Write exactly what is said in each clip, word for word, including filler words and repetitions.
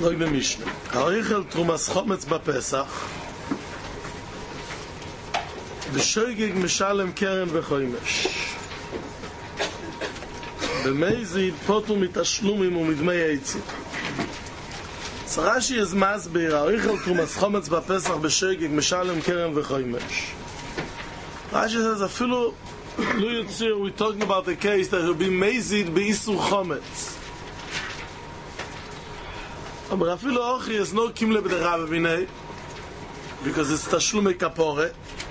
Zog the Mishnah. Harichel Trumas Chometz Bapesach. B'shoigig Mishalem Keren V'choimesh. B'meizid Potu Mitashlumim Umidmei Eitzim. So Rashi is masbir. Harichel Trumas Chometz Bapesach B'shoigig Mishalem Keren V'choimesh. Rashi says, Afilu Lu Yitzir, we're talking about the case that will be Meizid B'isur Chometz. But Afilu Ochi is no Kimle B'derave B'nei, because it's Tashlume Kapore.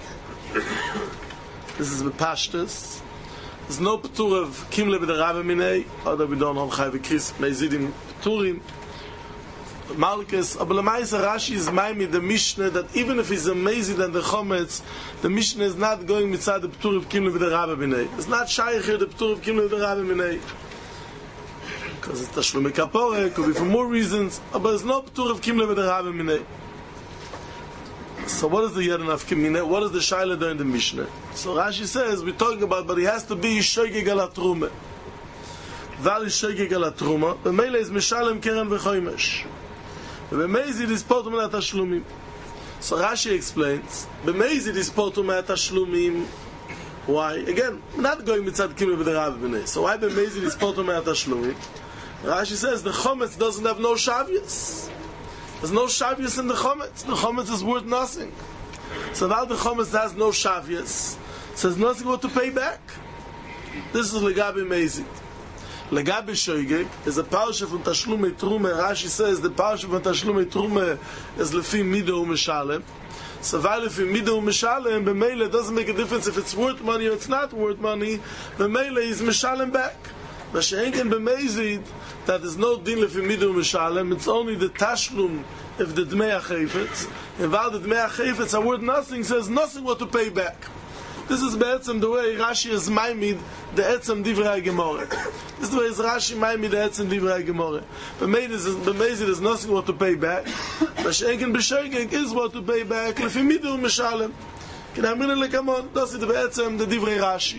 This is B'pashtus. There's no P'tur of Kimle B'derave B'nei, although we don't have Chai V'Kris, Meizidim P'turim, Malkus. But Lamaisa Rashi is Maimi, the Mishnah, that even if he's a Meizid and the Chometz, the Mishnah is not going mitzad the P'tur of Kimle B'derave B'nei. It's not Shaykh here, the P'tur of Kimle B'derave B'nei. Because it's Tashlume Kapore, could be for more reasons, but there's no P'tur of Kimle B'derave B'nei. So what is the Yeren of Kimine? What is the Shaila there in the Mishnah? So Rashi says, we're talking about, but he has to be Shoigeg al Atrume. Val is Shoigeg al Atruma, the Mele is Mishalem Keren V'choimesh. B'meizid is Potum Me'at Tashlumim. So Rashi explains, B'meizid is Potum Me'at Tashlumim. Why? Again, not going mitzad Kimle B'derave B'nei. So why B'meizid is Potum Me'at Tashlumim? Rashi says the Chometz doesn't have no Shavius. There's no Shavius in the Chometz. The Chometz is worth nothing. So now the Chometz has no Shavius. So there's nothing what to pay back. This is Legabi Meizid. Legabi Shoigeg is a parasha from Tashlume Trume. Rashi says the parasha from Tashlume Trume is Lefi Mido U'Mishalem. So while if Mido U'Mishalem, B'meile doesn't make a difference if it's worth money or it's not worth money. B'meile is Mishalem back. Mashenken B'meizid, that is no din lefi Mido U'Mishalem, it's only the Tashlum if the Dmei HaChefetz. And while the Dmei HaChefetz are worth nothing, says nothing what to pay back. This is be'etzem the way Rashi is maimid the etzem divrei Gemara. This is the way is Rashi maimid the etzem divrei Gemara. B'meizid is nothing what to pay back. Mashenken B'shoigeg is what to pay back lefi Mido U'Mishalem. Can I mean it come on? That's the be'etzem the divrei Rashi.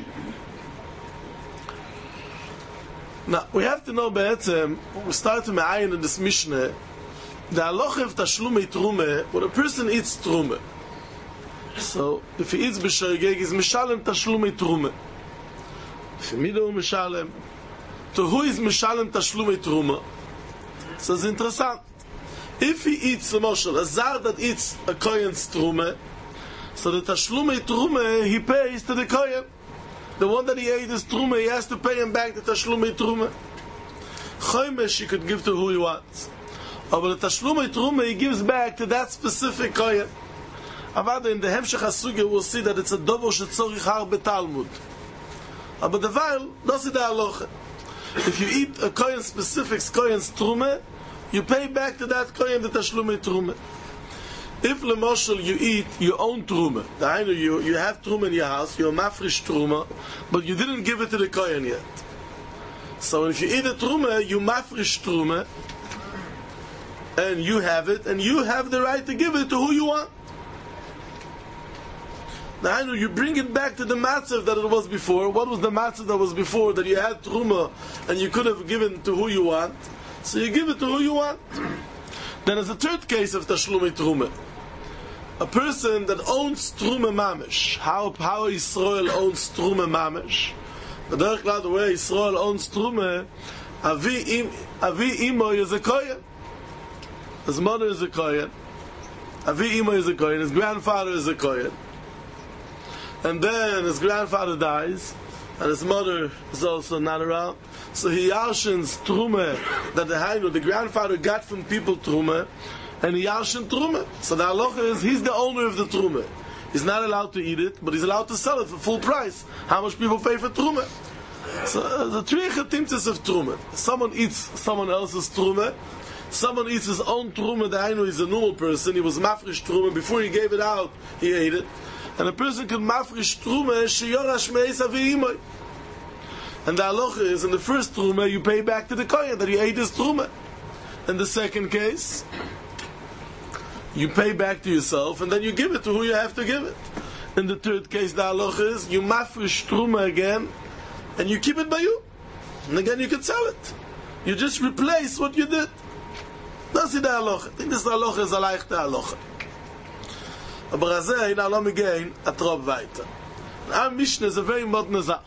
Now, we have to know be'etzem, we start to me'ayin in this Mishnah, the halacha of Tashlume Trume, when a person eats Trume. So, if he eats B'shoigeg, he's Mishalem Tashlume Trume. If he mido Mishalem, to who is Mishalem Tashlume Trume? So it's interesting. If he eats, a moshel, a zar that eats a kohen's Trume, so the Tashlume Trume, he pays to the kohen. The one that he ate is Trume, he has to pay him back the Tashlume Trume. Choimesh he could give to who he wants. But the Tashlume Trume he gives back to that specific kohen. Avada in the Hemshech HaSugya we'll see that it's a dovo shetzorich harbe Talmud. But the Weil, that's the halacha. If you eat a kohen specific kohen's Trume, you pay back to that kohen the Tashlume Trume. If lemoshel you eat your own truma, you you have truma in your house, you're mafresh truma, but you didn't give it to the kohen yet. So if you eat a truma, you mafresh truma, and you have it, and you have the right to give it to who you want. Now you bring it back to the matzav that it was before. What was the matzav that was before that you had truma and you could have given to who you want? So you give it to who you want. Then there's a third case of Tashlume Trume. A person that owns Trume Mamish. How, how Yisrael owns Trume Mamish? The Derech Klal, the way Yisrael owns Trume, Avi, im, Avi Imo is a Kohen. His mother is a Kohen. Avi Imo is a Kohen. His grandfather is a Kohen. And then his grandfather dies, and his mother is also not around. So he yarshins Trume that the Hainu, the grandfather got from people Trume, and he yarshin Trume. So the halacha is he's the owner of the Trume. He's not allowed to eat it, but he's allowed to sell it for full price. How much people pay for Trume? So uh, the three chetimtzes of Trume. Someone eats someone else's Trume. Someone eats his own Trume. The Hainu is a normal person. He was mafresh Trume. Before he gave it out, he ate it. And a person can mafresh Trume sheyorash meis avi imoy. And the halacha is, in the first Truma, you pay back to the kohen that he ate his Truma. In the second case, you pay back to yourself, and then you give it to who you have to give it. In the third case, the halacha is, you mafresh Truma again, and you keep it by you. And again, you can sell it. You just replace what you did. Das ist der Halacha. Ich denke, das Halacha ist eine leichte Halacha. Aber als er in Alam gehen, a trop weiter. Ein Mischne ist eine very moderne Sache.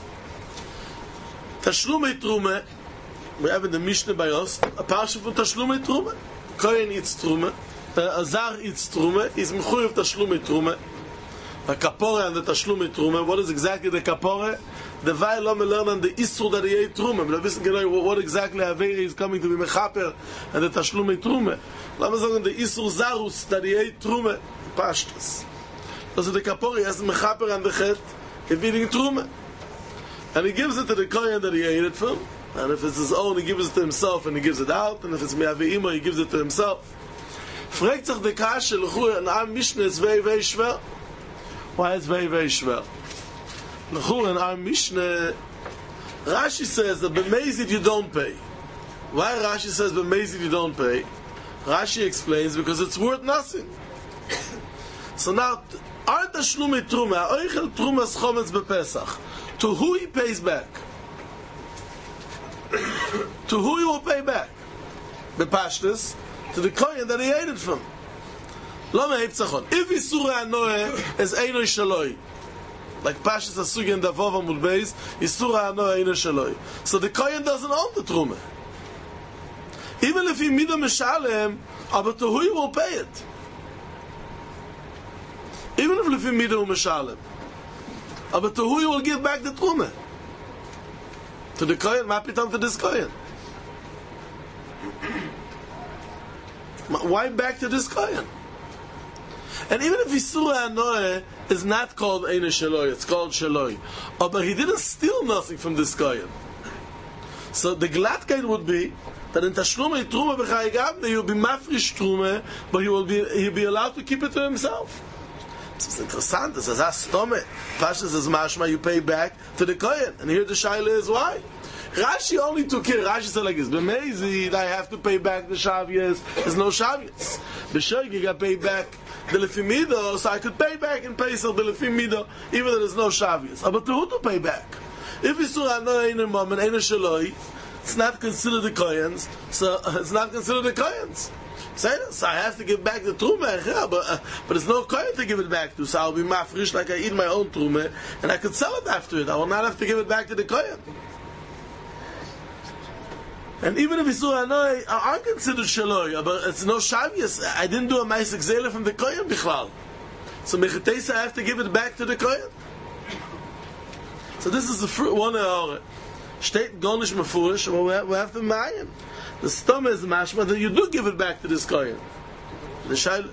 Tashlumei Trume, wir haben den Mischne bei uns, ein paar von Tashlumei Trume, Kohen itz Trume, Azar itz Trume, ist Mechui auf Tashlumei Trume, a Kapore and the Tashlumei Trume. What is exactly the Kapore? The Weil Lome learn the Isur that he Trume. Wir wissen genau, what exactly Averi is coming to be Mechaper and the Tashlumei Trume. Lass uns sagen, the Isur Zarus that he Trume, Pashtas. Also the Kapore has Mechaper and the Chet, if eating Trume. And he gives it to the Kohen that he ate it from. And if it's his own, he gives it to himself and he gives it out. And if it's Me'ave'ima, he gives it to himself. Fragt sich the Kashe, L'chur, and Am Mishnah is very, very schwer. Why is very, very schwer? L'chur, and Am Mishnah, Rashi says that b'mezid you don't pay. Why Rashi says b'mezid you don't pay? Rashi explains because it's worth nothing. So now, aren't the Shlumei Truma, Oichel Trumas Chometz b'Pesach, to who he pays back? To who he will pay back? The Pashtus, to the Kohen that he ate it from. Lama Hiptzachon. If Yisur HaNoeh is Eino Shaloi, like Pashtus Asugi and Davov Amud Beis, Yisur HaNoeh Eino Shaloi. So the Kohen doesn't own the Truma. Even if he midah Meshalem, but to who he will pay it? Even if he midah Meshalem, but to who he will give back the Truma? To the Kohen, Mapitam to this Kohen. Why back to this Kohen? And even if Yisur HaNoeh is not called Eino Shaloi, it's called Shaloi, oh, but he didn't steal nothing from this Kohen. So the Glatkeit would be that in Tashlumei Truma B'chai Gavne he will be mafrish Truma, but he will be he'll be allowed to keep it to himself. It's interessant. It says, "Astome." Pashas says, "Mashma, you pay back to the Kohen." And here the shaila is why. Rashi only took care. Rashi said like this: "B'mezid, I have to pay back the shavias. There's no shavias. B'shogi, I pay back the lefimido, so I could pay back in Pesach the lefimido, even though there's no shavias. But to who to pay back? If Yisur HaNoeh in a moment, Eino Shaloi, it's not considered the Kohen's, so it's not considered the Kohen's. So I have to give back the Truma, yeah, but, uh, but there's no Kohen to give it back to, so I'll be mafrish like I eat my own Truma, and I could sell it after it. I will not have to give it back to the Kohen. And even if Yisur HaNoeh are considered Shaloi, but it's no Shavias, I didn't do a Maisik Zele from the Kohen Bichlal. So Mechatesa, I have to give it back to the Kohen. So this is the fruit, one hour. Steht gar nicht mefurish, but we have to Mayim. The stomach is mashma that you do give it back to this Kohen. The Shaila.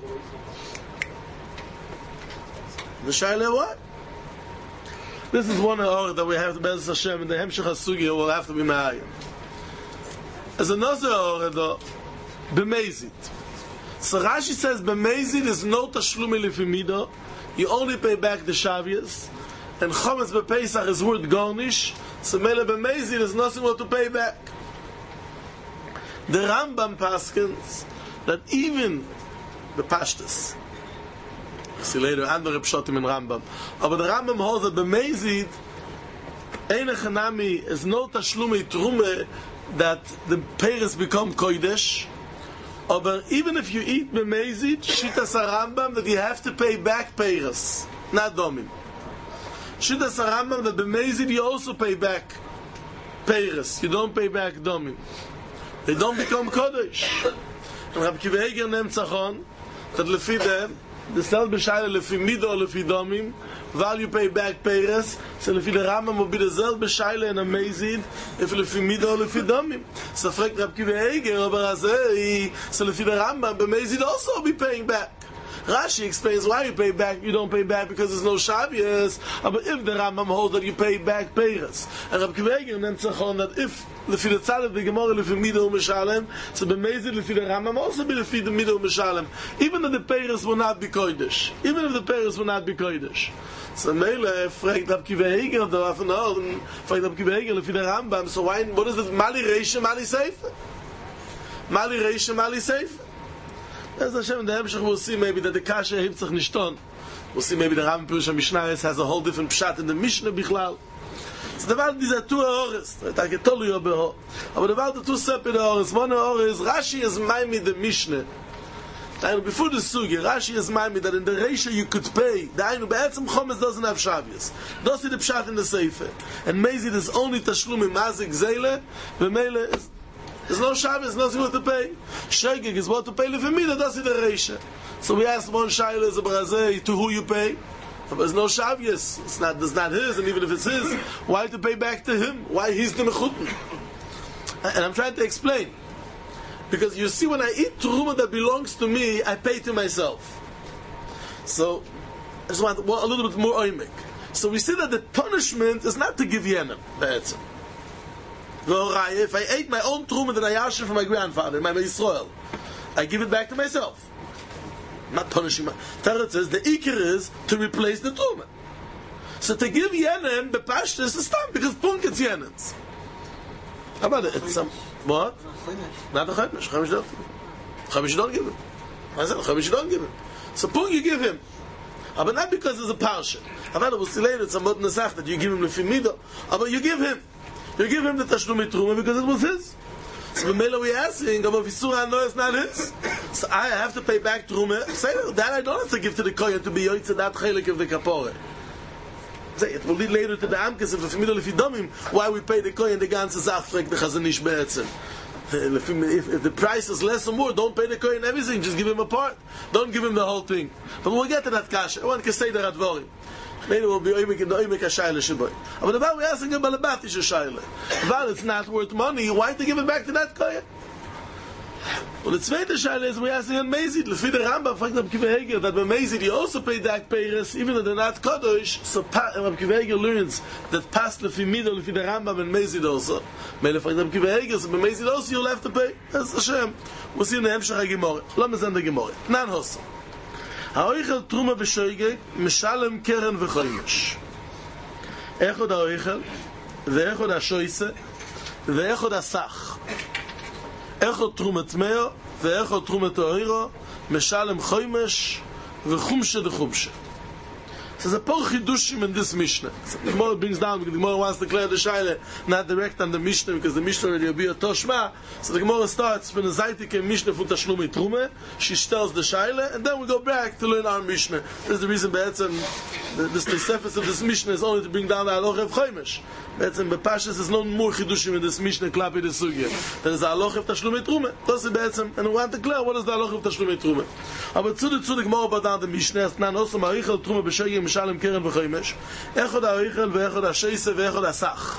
The Shaila what? This is one hour that we have to Be'ez Hashem, and the Hemshech HaSugi will have to be Mayim. As another hour though, B'mezid. So Rashi says B'mezid is no Tashlumei Lefimido. You only pay back the Shavias. And Chometz B'Pesach is worth garnish. So Mele B'mezid is nothing more to pay back. The Rambam paskins that even the Pashtas, see later andere Pshatim in Rambam, but the Rambam holds that B'mezid Eine Chanami is no Tashlumei Trume that the peiros become kodesh. But even if you eat b'mezid, Shitas HaRambam that you have to pay back peiros, not domim. Shitas HaRambam that b'mezid you also pay back peiros. You don't pay back domim. They don't become kodesh. And Rabbi Akiva Eiger nehmt zachon that lefi them the selbe shaila lefi mido or lefi domim. While you pay back peiros, so lefi the Rambam will be the selbe shaila and amazing if lefi mido or lefi domim. So fragt Rabbi Akiva Eiger over azei, so lefi the Rambam b'mezid also will be paying back. Rashi explains why you pay back. You don't pay back because there's no Shavias. But if the Rambam holds that you pay back peiros, and Rabbi Akiva Eiger nehmt zachon that if lefi the tzad of the Gemara lefi mido u'mishalem, so b'mezid lefi the Rambam also be lefi the mido u'mishalem, even if the peiros will not be kodesh, even if the peiros will not be kodesh. So Mele fragt Rabbi Akiva Eiger da von Norden, fragt Rabbi Akiva Eiger lefi the Rambam. So why? What is it? Mali reisha, mali seifa. Mali reisha, mali seifa. As Hashem in the Hemshech we'll see maybe that the Kasha hebt sich nicht on. We'll see maybe the Rambam Pirush HaMishnah has a whole different pshat in the Mishnah Bichlal. So the Welt, these are two Ores. I can tell you about it. But the Welt are two separate Ores. One Ore is, Rashi is Maimi the Mishnah. And before the Sugi, Rashi is Maimi that in the ratio you could pay, the Ainu Be'etzim Chometz doesn't have Shavios. Does see the Pshat in the Sefer. And Mezi, there's only Tashlum in Mazik Zele, V'meile is there's no Shabbos, nothing what to pay. Shegig is what to pay. Lefemida, that's the ratio. So we asked one Shaila is a Brazil to who you pay. But there's no Shabbos. It's not, it's not his, and even if it's his, why to pay back to him? Why he's the Mechuten? And I'm trying to explain. Because you see, when I eat Truma that belongs to me, I pay to myself. So, I just want a little bit more oimik. So we see that the punishment is not to give Yenim, Be'etzim. If I ate my own truma that I yashin from my grandfather, my Yisrael, I give it back to myself. I'm not punishing my... Teretz says the ikir is to replace the truma. So to give yenem, the pashta is a stamp, because punk it's yenens. How about it? It's some... What? Not a chamish. Chamish don't give it. Chamish don't give it. I said, chamish don't give it. So punk you give him. But not because it's a parsha. I thought it was later, it's a modern nesach that you give him lefimido. But you give him. You give him the tashlum truma because it was his. So the mela we asking, but if Yisur no, it's not his. So I have to pay back truma. Say that I don't have to give to the kohen to be yoytze that chelik of the kapore. Say it will lead later to the amkes of the middle if you dumb why we pay the kohen the ganze zach frek the chazanish be'etzem. If, if, if the price is less or more, don't pay the kohen everything. Just give him a part. Don't give him the whole thing. But we'll get to that kasha. One can say the radvorim. Maybe it will be oimik in the oimik ha-shayle shiboy. But the Baal we're asking him about the batish ha-shayle. But it's not worth money. Why to give it back to that kohen? Well, the zweite shayle is we're asking him Mezid. Lefi the Rambam, fact Reb Kiva Heger, that by Mezid you also pay that payers, even though they're not Kodosh. So Reb Kiva Heger learns that past Lefi Mido, Lefi the Rambam and Mezid also. Mele fact Reb Kiva Heger, so by Mezid also you'll have to pay. That's Hashem. We'll see in the Hemshach HaGemorah. Lo mezan the Gemorah. Nan hosso. האויכל תרומה ושויגי משלם קרן וחוימש. איך עוד האויכל, ואיך עוד השויסה, ואיך עוד הסך. איך עוד תרומת מאו, ואיך עוד תרומת האוירו, משלם חוימש וחומשה דחומשה. So there's a poor chidushim in this Mishnah. So the Gemara brings down because the Gemara wants to declare the Shaila not direct on the Mishnah because the Mishnah already will be a Toshma. So the Gemara starts from the Zaytik Mishnah from Tashlumi Trume. She tells the Shaila and then we go back to learn our Mishnah. This is the reason Be'etzem, this the surface of this Mishnah is only to bring down the Aloch of Choymesh. Be'etzem Bepashas is no more chidushim in this Mishnah klapi the Sugya. There is the Aloch of Tashlumi Trume. That's the Be'etzem. And we want to declare what is the Aloch of Tashlumi Trume. Aber zu the zu the Gemara about down the Mishnah is nan also Marichel Trume B'Shegim משלם קרן וחיימש, איך עוד האויכל ואיך עוד השייסה ואיך עוד הסך.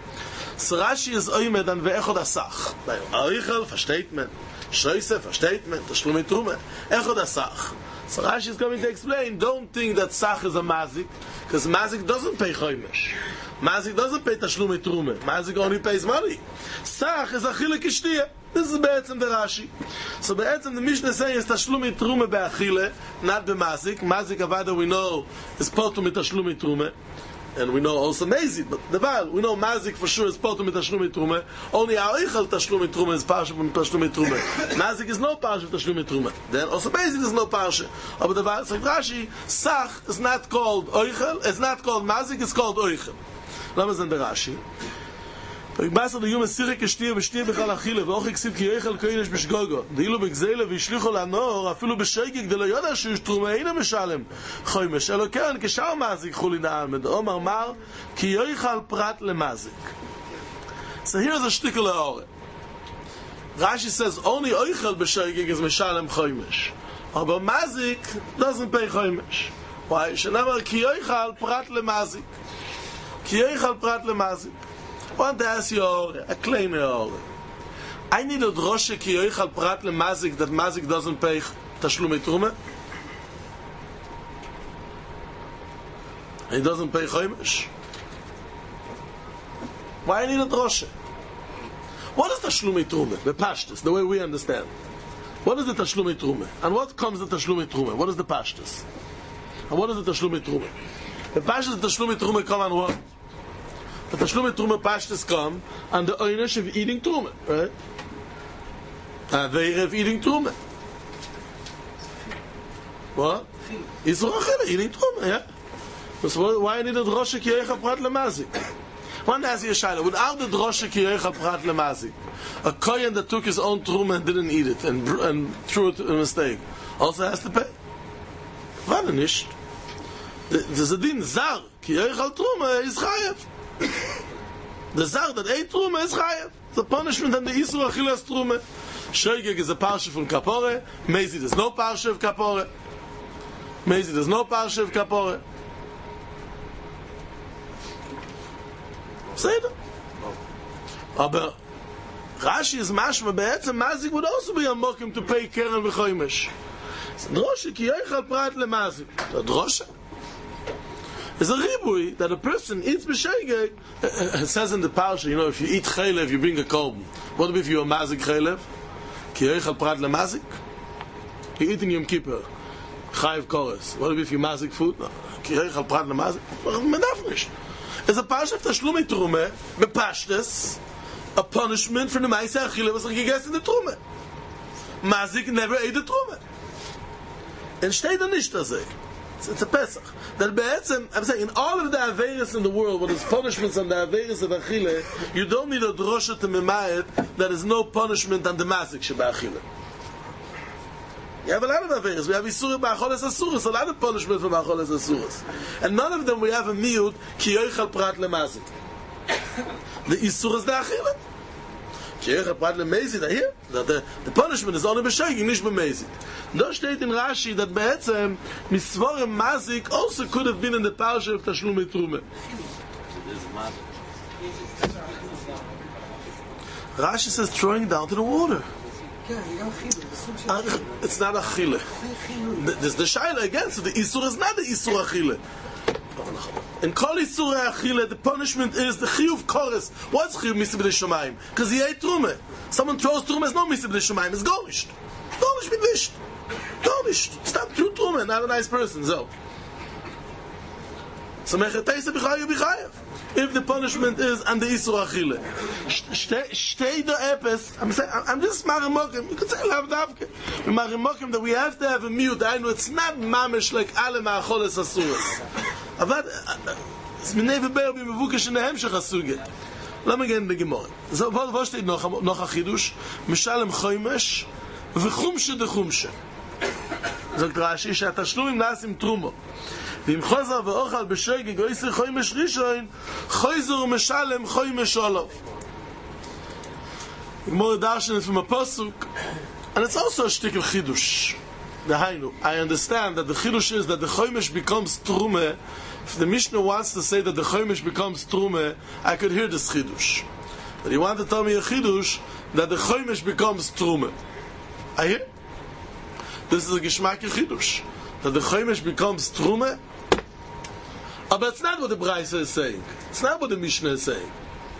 So Rashi is oimed an ואיך עוד הסך. האויכל, versteht man. Sheyse, versteht man. Tashlumi Trume. איך עוד הסך. So Rashi is coming to explain, don't think that sach is a mazik, because mazik doesn't pay chaymesh. Mazik doesn't pay tashlumi trume. Mazik only pays money. Sach is a chile kishtiyah. This is be'etzem the Rashi. So be'etzem the Mishnah saying is tashlumi trume be'achile, not be'mazik. Mazik avada we know is potum mit tashlumi trume. And we know also Mezid, but the Baal, we know Mazik for sure is potum mit tashlumi trume. Only A'ichal tashlumi trume is parsha from tashlumi trume. Mazik is no parsha of tashlumi trume. Then also Mezid is no parsha. But the Baal says Rashi, Sach is not called Oichel, it's not called Mazik, it's called Oichel. Lamazan the Rashi. Basel the Yom Sirek Shtir B'Shtir B'Chal Achile V'Och Iksiv Ki Yoichel Kodesh B'Shgogo D'ilu B'Gzele V'Yishlicho L'Anor Afilu B'Sheigig D'Lo Yoda Sheyesh Truma Eina Meshalem Choymesh Elo Keren K'Shar Mazik Chuli Na'almed Omar Mar Ki Yoichal Prat LeMazik. So here's a shtickle Ore. Rashi says only Oichel B'Sheigig is Meshalem Choymesh, but Mazik doesn't pay Choymesh. Why? Shenamar Ki Yoichal Prat LeMazik. Ki Yoichal Prat LeMazik. I want to ask you a claim here. I need a droshe ki yoichal prat le mazik that mazik doesn't pay tashlumi trume. He doesn't pay choymesh. Why I need a droshe? What is tashlumi trume? The pashtus, the way we understand. What is the tashlumi trume? And what comes the tashlumi trume? What is the pashtus? And what is the tashlumi trume? The pashtus, the tashlumi trume come on what? The Tashlumi Truma Pashtas come and the ownership of eating Truma, right? And they of eating Truma. What? It's Rochel eating Truma, yeah? So why I need a Droshe Ki Yoichal Prat LeMazik? One has a shaila. Without the drosha ki yoichal prat lemazik, a kohen that took his own truma and didn't eat it and and threw it a mistake also has to pay. Why nicht? There's a din zar ki yoichal truma is chayev. The zar that ate truma is chayev. The punishment and the isur achilas truma. Shoygeg is a parsha from kapore. Mezi there's no parsha of kapore. Mezi there's no parsha of kapore. Say that. Aber Rashi is mashma be'etzem mazik would also be a mokim to pay keren v'choymesh. Drosha ki yoichal prat lemazik. The drosha is a ribui that a person eats b'sheigeg. It says in the parsha, you know, if you eat chaylev, you bring a korban. What if you're a mazik chaylev? Ki yoichal prat lemazik. You eat in Yom Kippur. Chayiv kores. What if you mazik food? No. Ki yoichal prat lemazik. Medaf nish. It's a parsha of Tashlumei Trumah, bepashtes, a punishment for the Ma'aseh Achila was gegessen the Trumah. Mazik never ate the Trumah. And steht da nicht das ey. It's a Pesach. That be'etzem, I'm saying, in all of the Averis in the world, what is punishments on the Averis of Achila, you don't need a drosha to memayet, there is no punishment on the Mazik sheba Achila. You have a lot of Averis. We have Isur Ba'acholes Asuras, a lot of punishment for Ba'acholes Asuras. And none of them we have a miut, Ki Yoichal Prat Lemazik. The Isur is the Achila. Ki Yoichal Prat Lemezid, I hear? That the, the punishment is only B'sheging, nicht B'mezid. Da steht in Rashi that Be'etzem, Misvorem Mazik also could have been in the parsha of Tashlumei Trumah. Rashi says throwing down to the water. It's not a chile. There's the shaila again. So the isur is not the isur achile. In kol isur achile, the punishment is the chiyuv kores. What's chiyuv misib l'shamayim? Because he ate truma. Someone throws truma, it's no misib l'shamayim. It's gomisht. Gomisht mitvisht. Gomisht. Stop through truma. Not a nice person. So. So mechateisa b'chayev b'chayev. If the punishment is and the isur achile, stay the epis. I'm saying, I'm just marimokim. You could say lav davke. Marimokim that we have to have a mute. I know it's not mamish like ale ma'acholes asuras. Avad es minei v'ber b'mevukesh in the hemshech asuge. Let me get in the Gemara. So what what steht noch noch a chidush? Mishalem choymesh v'chumshe de chumshe. Sagt Rashi שהתשלום נעשים תרומו. ואם חוזר ואוכל בשגג או עשר חוימש ראשון, חוזר ומשלם חוימש עולוב. The Gemara darshan is from a pasuk, and it's also a shtik of chidush. Dahainu, I understand that the chidush is that the choymesh becomes trume. If the Mishnah wants to say that the choymesh becomes trume, I could hear this chidush. But he wanted to tell me a chidush that the choymesh becomes trume. I hear? This is a geshmak chidush. That the choymesh becomes trume. But it's not what the Braisa is saying. It's not what the Mishnah is saying.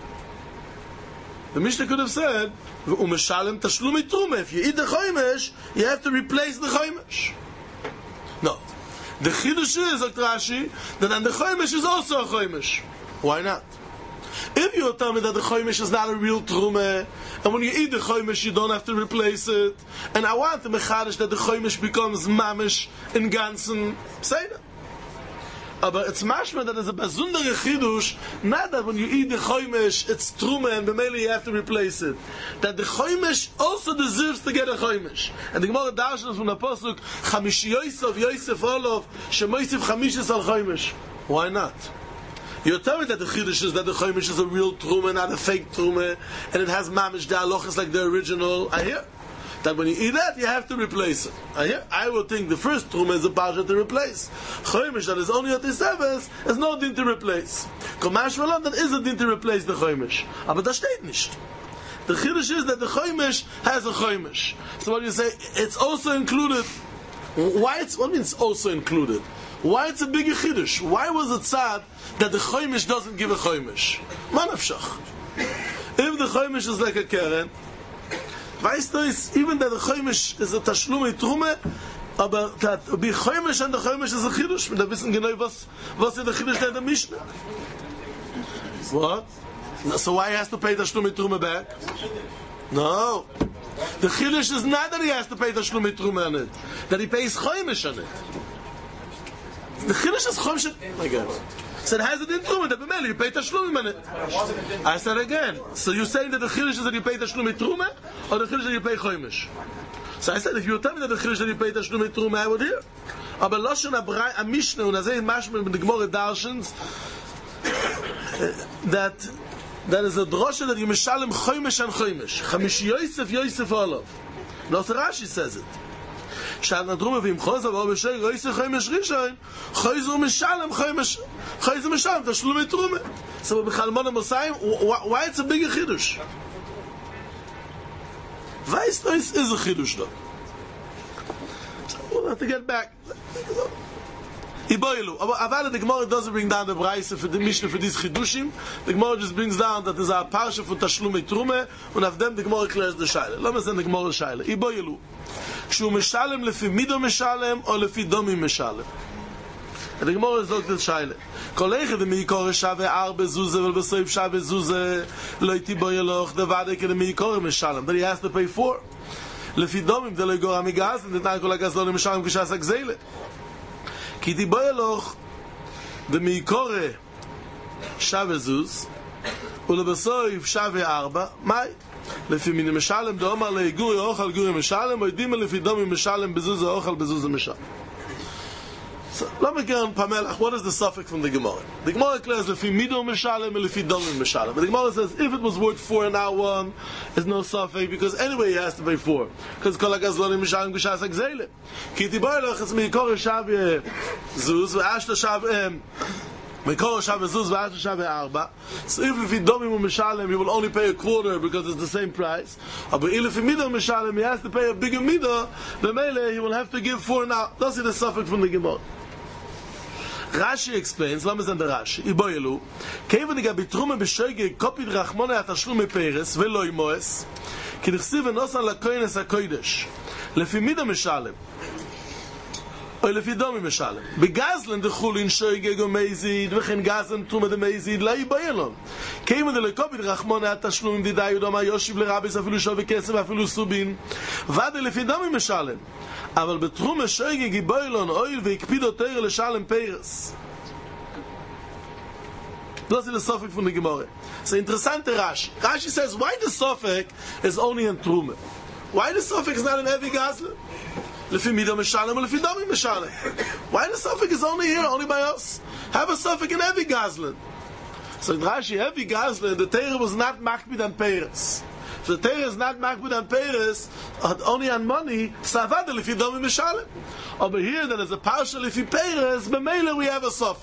The Mishnah could have said, "Umeshalem tashlumi truma." If you eat the choymesh, you have to replace the choymesh. No, the chidush is like Rashi that on the choymesh is also a choymesh. Why not? If you tell me that the choymesh is not a real truma, and when you eat the choymesh you don't have to replace it, and I want the mechadish that the choymesh becomes mamish in ganzen, say that. But it's mashma that is a bazundere chidush, not that when you eat the choymesh it's truma and b'meili you have to replace it. That the choymesh also deserves to get a choymesh. And the Gemara darshan from the pasuk Chamish Yosef Yosef Olov Shemoisif Chamishes al choymesh. Why not? You're telling me that the chidush is that the choymesh is a real truma, not a fake truma, and it has mamish the halachas like the original. I hear that when you eat that, you have to replace it. I hear. I would think the first truma is a parsha to replace. Choymesh that is only at the seventh is no din to replace. Komash Malan that is a din to replace the choymesh. But that steht nicht. The chidush is that the choymesh has a choymesh. So what do you say? It's also included. Why? It's what means also included? Why it's a bigger chidush? Why was it sad that the choymesh doesn't give a choymesh? Manafshach. If the choymesh is like a keren, weißt du, ist, even that the choymesh is a tashlumei trume, aber that be choymesh and the choymesh is a chidush. Wir wissen genau was was ist der chidush der Mishnah. What? So why he has to pay tashlumei trume back? No. The chidush is not that he has to pay tashlumei trume on it. That he pays choymesh on it. The chidush is choymesh. My God. So it has it in Truma, that b'meli, you pay Tashlumim on it. I said again, so you're saying that the Chiddush is that you pay Tashlumim Truma, or the Chiddush that you pay Chomish? So I said, if you tell me that the Chiddush that you pay Tashlumim Truma, I would hear. Aber Lashon Abrai, a Mishnah, and Azay Mashmah, in the Gemara Darshans, that that is a drosha that you mishalem Chomish and Chomish. Chamish Yosef, Yosef Olav. Not Rashi says it. Shal nadrum vim khoza va b'shay Yosef Chomish Rishon, Choizu mishalem Chomish, Choizu mishalem Tashlumim Truma. So b'chalmon Mosayim, why it's a bigger Chiddush? Weißt du, es ist a Chiddush da. We'll have to get back. Iboilu. Aval the Gemara doesn't bring down the Braise for the Mishnah for these Chidushim. The Gemara just brings down that there's a parsha for Tashlumei Trume, and of them the Gemara clears the Shaila. Let me send the Gemara Shaila. Iboilu. Kshu meshalem lefi mido meshalem, or lefi domi meshalem. And the Gemara is looked at Shaila. Koleche de meikore shave arbe zuze, vel besoif shave zuze, loiti boyeloch, the vadeke de meikore meshalem. That he has to pay for. Lefi domim de loigor amigaz, and the tankol agazlon meshalem kishas agzele. כי דיבר אלוך דמיקורה שווה זוז ולבסוף שווה ארבע מאי לפי מיני משלם דאמר לאיגורי אוכל גורי משלם וידימה לפי דומי משלם בזוז האוכל בזוז המשלם. So, let me get on Pamelach. What is the suffix from the Gemara? The Gemara declares lefi mido meshalem and lefi domim meshalem. But the Gemara says if it was worth four and now one, there's no suffix because anyway he has to pay four. Because kol hagazlonim meshalem g'shas hagzeile. Ki tibar lach es meikor shav zuz ve'ashta shav meikor shav zuz ve'ashta shav arba. So if lefi domim meshalem, you will only pay a quarter because it's the same price. But if lefi mido meshalem, he has to pay a bigger mido. The mele he will have to give four now. That's the suffix from the Gemara. Rashi explains, let me send the Rashi. Iboyelu, kevan diga bitrume b'shoige kopid rachmone atashlume peres velo imoes, ki nechsiv enosan lakoines hakodesh, lefi mida meshalem, or lefi domi meshalem. Begazlen dechulin shoige go meizid, v'chen gazlen trume de meizid, la iboyelon. Kevan de lekopid rachmone atashlume dida yudoma yoshiv lerabis afilu shove kesef afilu subin, vade lefi domi meshalem. אבל בתחום השגה גיבוילון אויל והקפיד יותר לשלם פרס. Das is the suffix from the Gemara. So interessant Rashi. Rashi says, why the suffix is only in Trume? Why the suffix is not in Evi Gazle? Lefi mido meshalem or lefi domi meshalem? Why the suffix is only here, only by us? Have a suffix in Evi Gazle. So in Rashi, Evi Gazle, the Torah was not makbid on Peres. If the Torah is not makbid on Peres, only on money, Savada lefi domi meshalem. Over here, there is a partial lefi Peres, b'meila we have a suffix.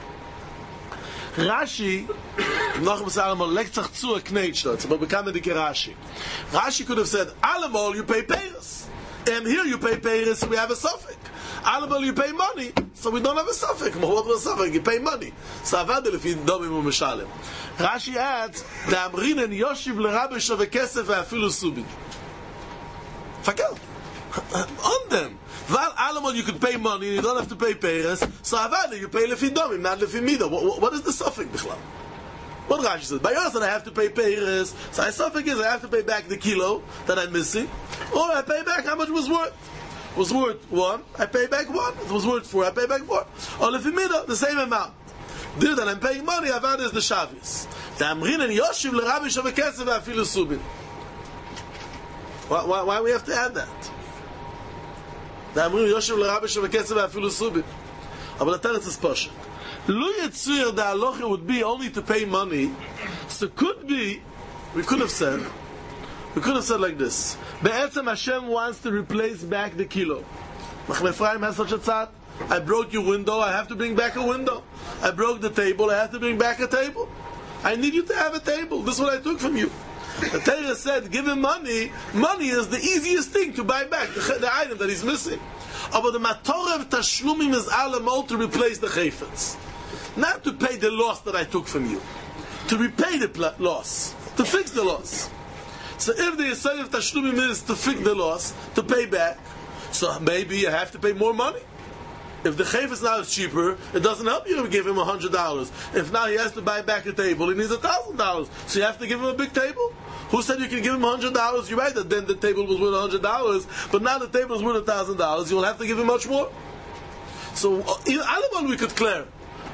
Rashi, noch was allemal, legt sich zu a knetsch dort, aber bekam er dike Rashi. Rashi could have said, allemal you pay Peres. And here you pay Peres, we have a suffix. Allemal you pay money, so we don't have a suffix. What was a suffix? You pay money. Savada lefi domi meshalem. Rashi adds, "Da'amrinen Yoshiv l'Rabbi shove kesef ve'afilu subin." Fakel on them. Val Alamon, you could pay money, you don't have to pay Peres. So Avada, you pay lefi domim, not lefi mido. What, what is the suffix, Bichlal? What Rashi says? By yours, I have to pay Peres. So the suffix is I have to pay back the kilo that I'm missing, or I pay back how much it was worth. It was worth one, I pay back one. It was worth four, I pay back four. Or lefi mido, the same amount. Did that I'm paying money, Avada is the Shavis. The Amrin and Yoshiv l'Rabbi shove kesef ve'afilu subin. Why, why, why we have to add that? The Amrin Yoshiv l'Rabbi shove kesef ve'afilu subin. But the Teretz is Pasha. Lo Yitzur, the halacha would be only to pay money. So could be, we could have said, we could have said like this. Be'etzem Hashem wants to replace back the kilo. Machem Ephraim has such a tzad. I broke your window, I have to bring back a window. I broke the table, I have to bring back a table. I need you to have a table. This is what I took from you. The Torah said, give him money. Money is the easiest thing to buy back, the, the item that he's missing. But the matorah of tashlumim is alamol to replace the chayfetz. Not to pay the loss that I took from you. To repay the pl- loss. To fix the loss. So if the yesod of tashlumim is to fix the loss, to pay back, so maybe you have to pay more money. If the chayfetz now is cheaper, it doesn't help you to give him a hundred dollars. If now he has to buy back a table, he needs a thousand dollars. So you have to give him a big table. Who said you can give him a hundred dollars? You're right that then the table was worth a hundred dollars, but now the table is worth a thousand dollars. You will have to give him much more. So either Alaman we could clear.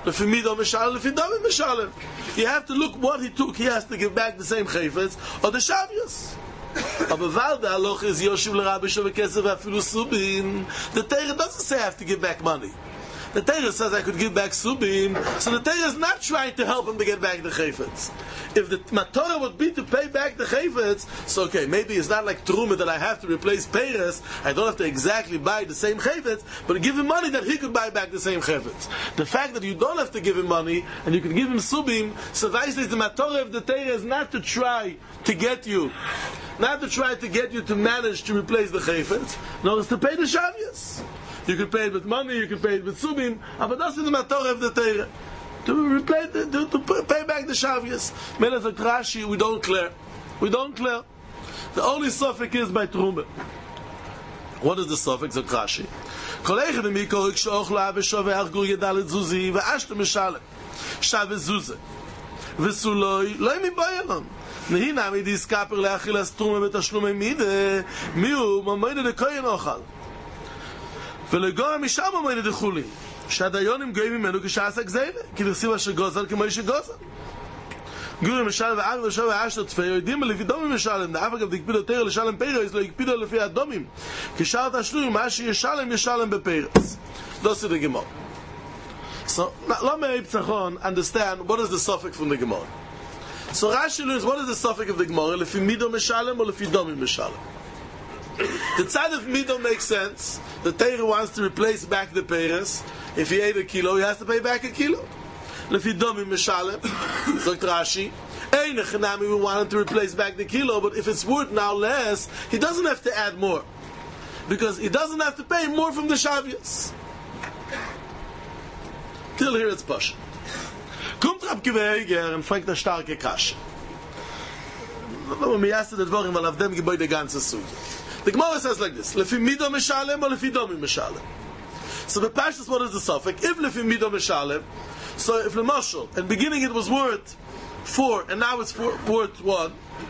Lefi mido mishalem, lefi damim mishalem. You have to look what he took. He has to give back the same chayfetz or the shavios. Aber weil der Aloch is Yoshiv l'Rabbi Shove Kesef Afilu Subin, the Torah doesn't say I have to give back money. The Torah says I could give back Subin, so the Torah is not trying to help him to get back the chayfetz. If the Matorah would be to pay back the chayfetz, so okay, maybe it's not like Truma that I have to replace Peres, I don't have to exactly buy the same chayfetz, but give him money that he could buy back the same chayfetz. The fact that you don't have to give him money, and you can give him Subim, so the Matorah of the Torah is not to try to get you, not to try to get you to manage to replace the chayfetz, no, it's to pay the shavias. You can pay it with money, you can pay it with subim, but that's the Matorah of the Torah. To replace, the, to, to pay back the shavias. Melech Rashi, we don't clear. We don't clear. The only suffix is by Truma. What is the suffix of Rashi? Kolege de mikor ikshokh la veshove argur yedal zuzi ve'ashte mishalem. Shave zuze. Vesuloi loy mi bayelon. Nehi nami dis kaper leachilas Truma betashlume mide. Miu mamoyne de koyen ochal. ולגורם משם אומרים דחולים שהדיונים גויים ממנו כשעסק זהילה כי דכסיבה שגוזל כמו איש גוזל גורם משל ועד ושב ועשת צפי יודעים לפי דומים משלם דאף אגב דקפידו תרא לשלם פרס לא יקפידו לפי הדומים כשאר תשלום מה שישלם ישלם בפרס דוסי דגמור. So let me understand what is the suffix from the Gemara. So Rashi learns what is the suffix of the Gemara לפי מידו משלם או לפי דומים משלם. The tzad of middle makes sense. The Torah wants to replace back the peiros. If he ate a kilo, he has to pay back a kilo. Lefi domim mishalem, Zokt Rashi. Ein echanami, we want him to replace back the kilo, but if it's worth now less, he doesn't have to add more, because he doesn't have to pay more from the shavios. Till here it's push. Kommt Rab Kiva and fragt der starke Kasche. Aber mir erste das Wochen, weil auf dem Gebäude die ganze Suche. The Gemara says like this: Lefi mido mishalem or lefi domi mishalem. So the Pashtus, what is the suffix? If lefi mido mishalem, so if the mashal, in the beginning it was worth four, and now it's four, worth one,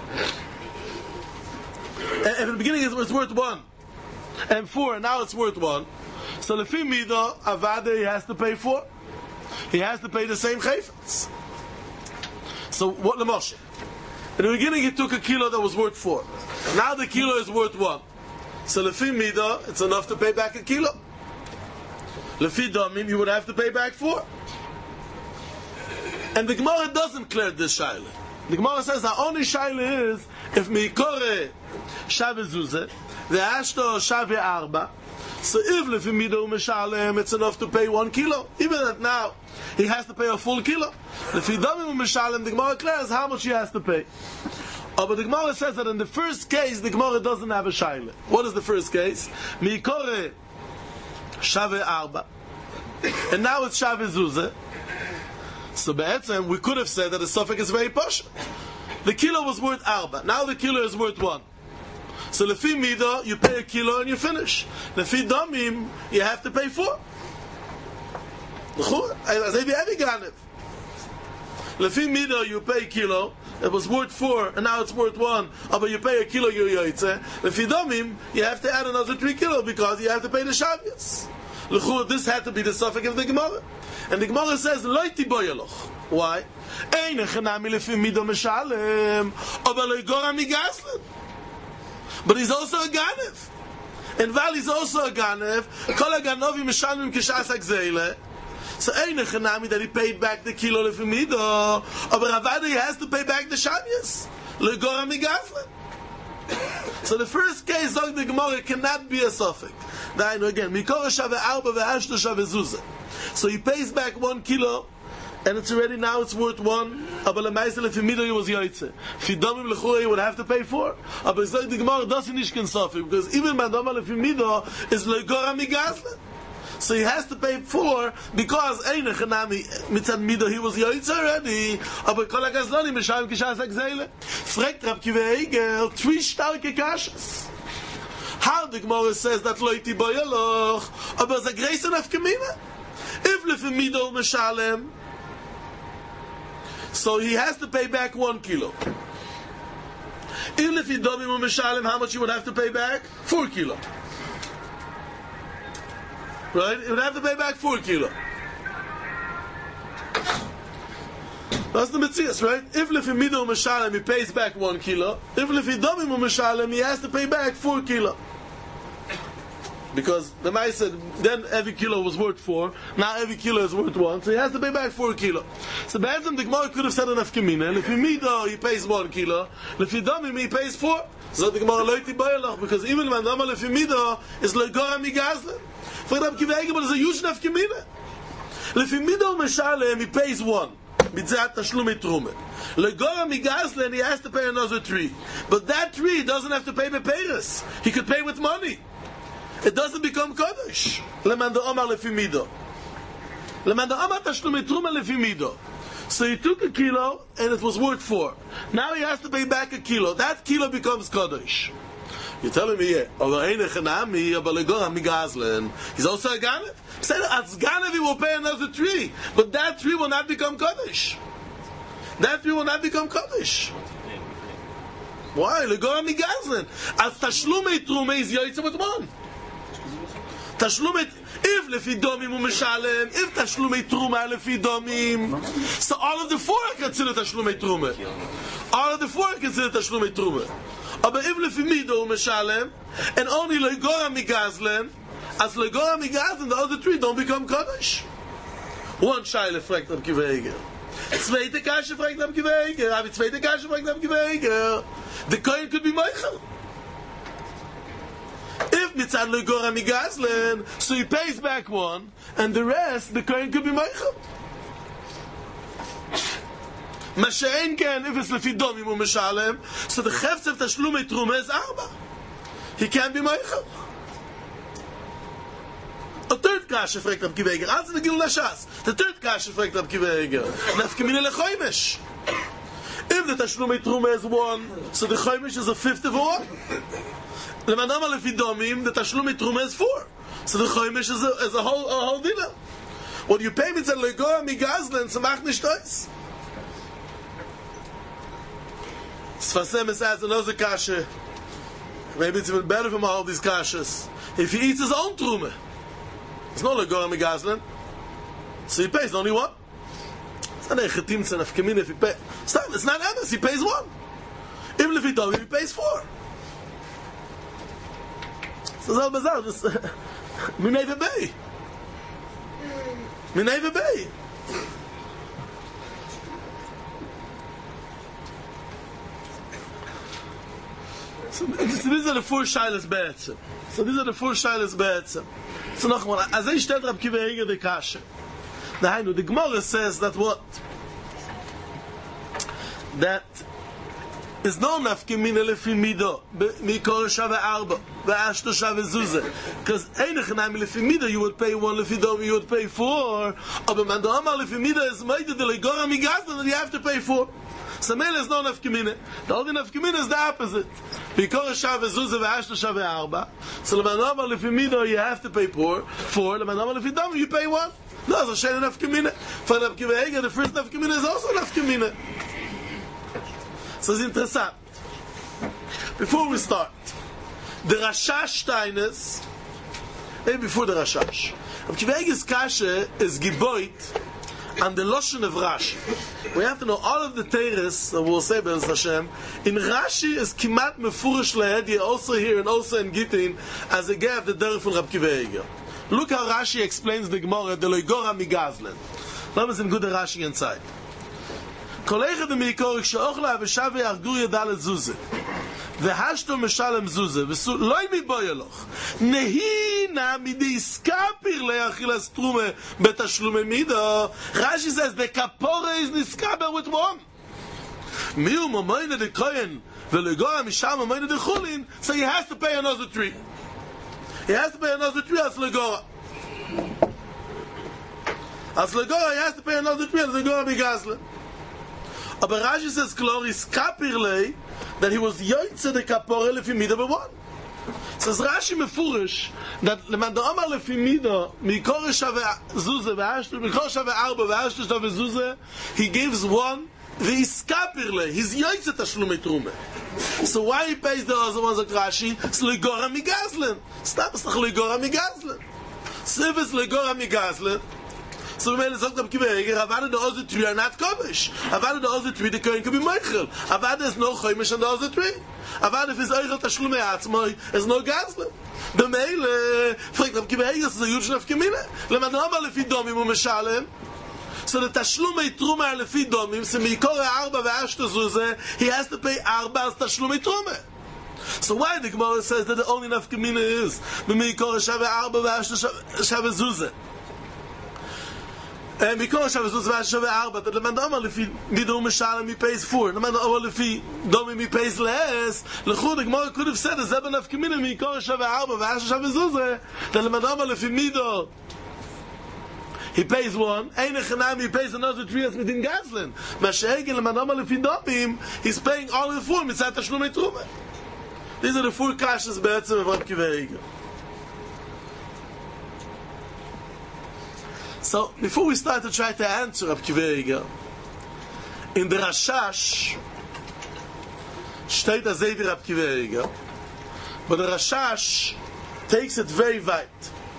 and if in the beginning it was worth one, and four, and now it's worth one, so lefi mido avade he has to pay four. He has to pay the same chayfetz. So what the mashal? In the beginning he took a kilo that was worth four. Now the kilo is worth one. So lefi midah, it's enough to pay back a kilo. Lefi domim, you would have to pay back four. And the Gemara doesn't clear this shaila. The Gemara says the only shaila is if mikore shave zuze, the ashto shave arba. So if lefi midah u'mishalem, it's enough to pay one kilo. Even that now he has to pay a full kilo. Lefi domim u'mishalem, the Gemara clears how much he has to pay. Oh, but the Gemara says that in the first case, the Gemara doesn't have a shaila. What is the first case? Mikore shave arba. And now it's shave zuze. So be'etzem, we could have said that the suffix is very posh. The kilo was worth arba. Now the kilo is worth one. So lefi midah, you pay a kilo and you finish. Lefi domim, you have to pay four. Lefi midah, you pay a kilo. It was worth four, and now it's worth one. Oh, but you pay a kilo, you yoytze. Lefi domim, you have to add another three kilo because you have to pay the shavios. This had to be the suffix of the Gemara, and the Gemara says loyti boyaloch. Why? Ein echanami lefi midah mishalem, aber loygora migaslen. But he's also a ganev, and while he's also a ganev, kol haganovim mishalmim k'shas hagzeile. So ein echanami that he paid back the kilo lefi midah, aber avada he has to pay back the shavios. Loygora migaslen. So the first case of the Gemara cannot be a suffix. That again, mikora shave arba ve'ashto shave zuze. So he pays back one kilo, and it's already now it's worth one. Aber lemaisa lefi midah was yoytze. Fidomim lechura he would have to pay four. Aber it's like the Gemara doesn't nishken suffix because even madama lefi midah is loygora migasle. So he has to pay four because ein echanami mitzad midah he was yoytze already. Aber kol hagazloni mishalim kishas hagzeile. Fragt Rab Kiva Eiger three starke kashas. How the Gemara says that loyti boyaloch, aber it's a grace enough kamina. If lefi midah mishalem, so he has to pay back one kilo. If lefi domim mishalem, how much he would have to pay back? Four kilo. Right? He would have to pay back four kilo. That's the Metzias, right? If lefi mido u'mishalem, he pays back one kilo. If lefi domim u'mishalem, he has to pay back four kilo. Because the Mai said, then every kilo was worth four, now every kilo is worth one, so he has to pay back four kilo. So Be'etzem, the Gemara could have said enough Kemina, lefi mido, he pays one kilo, lefi domim, he pays four. So the Gemara loiti bayalach, because even when Dama lefi mido is legora migazlen. For Rab Kiva Eiger, but it's a huge enough Kemina. Lefi mido u'mishalem, he pays one. Mitzat tashlumei truma. Legora migazlen, he has to pay another three. But that three doesn't have to pay beperes. He could pay with money. It doesn't become Kodesh. Lemanda Omar lefi mido. Lemanda Omar tashlumei truma lefi mido. So he took a kilo and it was worth four. Now he has to pay back a kilo. That kilo becomes Kodesh. You're telling me, yeah, he's also a Ganev? Said as Ganev he will pay another tree, but that tree will not become Kodesh. That tree will not become Kodesh. Why? Legora migazlen. As tashlumei truma is yoytze with one. Tashlumei, if lefi domim u'mishalem, if tashlumei truma lefi domim, so all of the four are considered tashlumei truma. All of the four are considered tashlumei truma. Aber if lefi mido u'mishalem, and only legora migazlen, as legora migazlen, the other three don't become Kodesh. One shaila fragt Rab Kiva Eiger. Zweite kashe fragt Rab Kiva Eiger. Rabbi zweite kashe fragt Rab Kiva Eiger. The coin could be Meichel. If mitzad legora migazlen, so he pays back one, and the rest, the coin could be Meichel. Mashein ken, if it's lefi domim u'mishalem, so the chefz of tashlumei truma is arba. He can't be Meichel. A third kasha fragt Rab Kiva Eiger. Also the Gilul HaShas. The third kasha fragt Rab Kiva Eiger. Nafkamina lechoymesh. If the tashlumei truma is one, so the choymesh is a fifth of one. Lemanama lefi domim, the tashlumei truma is four. So the choymesh is a, is a whole, a whole dinner. What you pay me to legora migazlen, so mach nicht ois. Sfasem says another kasha. Maybe it's even better from all these kashas. If he eats his own truma, it's not legora migazlen, so he pays only one. It's not a chetimtza nafkamin if he pays. It's not emes, he pays one. Even if he don't, he pays four. So it's all bizarre, just minay v'bei. Minay v'bei. So these are the four shaylas be'etzem. So these are the four shaylas be'etzem. So noch mal, as I stellt Rab Kiva Eiger the kasha. The Hainu, the Gemara says that what? That is no nafkemina lefi mido, mikor shava arba, ve'ashto shava zuzah. Because einach nami lefi mido, you would pay one lefi dom, you would pay four. Aber man do amar lefi mido is meide de legora migazlan, and you have to pay four. So mele is no nafkemina. The only nafkemina is the opposite. Mikor shava zuzah ve'ashto shava arba. So man do amar lefi mido, you have to pay four. Four. Man do amar lefi dom, you pay one. No, so shein nafkemina. For Rab Kiva Eiger, the first nafkemina is also nafkemina. So it's interessant. Before we start, the Rashash Steines, maybe before the Rashash, Rab Kiva Eiger's kasha is giboit and the Loshen of Rashi. We have to know all of the Teres, that we'll say Be'ez Hashem, in Rashi is kimat mefurish lahedi, also here and also in Gittin, as a gave the derech from Rab Kiva Eiger. Look how Rashi explains the Gemara, the Loigora migazlen. Let us in good Rashi inside. Kollega de Mikor, Sheochla Aveshavi Argur Yadal Zuze. Vehashto Meshalem Zuze. Vesu Loi mi boyeloch. Nehina midi iskapir leachilas trume betashlume mido. Rashi says the kapore is niskaber with one. Miu momoyne de kohen velegora misham momoyne de chulin. So he has to pay another three. He has to pay another three as legora. As legora, he has to pay another three as legora migazle. Aber Rashi says Kloris kapirlei that he was yoytze the kapore lefi mida b'wan. Says Rashi mefurish that leman da amar lefi mida mikor shave zuze ve'ashtu mikor shave arba ve'ashtu shave zuze, he gives one v'is kapirlei. He's yoytze tashlumei trume. So why he pays the other ones like Rashi? It's legora migazlen. Stop, it's not legora migazlen. So if it's legora migazlen, So we made Rab Kiva Eger, Avada the other three are not Kodesh. Avada the other three, the Kohen can be Meichel. Avada is no Chomish on the other three. Avada if it's Eichel Tashlumei Atzmoi, is no Gazle. The Meile, fragt Rab Kiva Eger, is a huge Nafkamina. Leman Rama lefi Domim u'Meshalem. So the Tashlumei Truma are lefi Domim, so Mikore Arba ve'ashta Zuzeh, he has to pay Arba as Tashlumei Truma. So why the Gemara says that the only Nafkamina is Mikore Shave Arba ve'ashta Shave Zuzeh? And because Shave Zuzeh ve'ashta Shave Arba, that the man Rama lefi Mido u'Meshalem, he pays four. The man Rama lefi Domim, he pays less. L'chud, the Gemara could have said, Zeba Nafkamina, Mikore Shave Arba ve'ashta Shave Zuzeh, that the man Rama lefi Mido, he pays one, Eine Chanami, he pays another three as within Gazlin. Masha'egel, Manama Lefidobim, he's paying all the four, Mitzat Tashlumei Truma. These are the four kashas be'etzem of Rab Kiva Eger. So, before we start to try to answer Rab Kiva Eger, in the Rashash, steht azay wie Rab Kiva Eger, but the Rashash takes it very weit.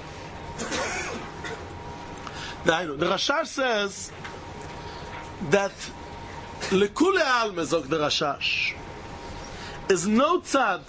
The Rashash says that lekule alme, zog the Rashash, is no tzad.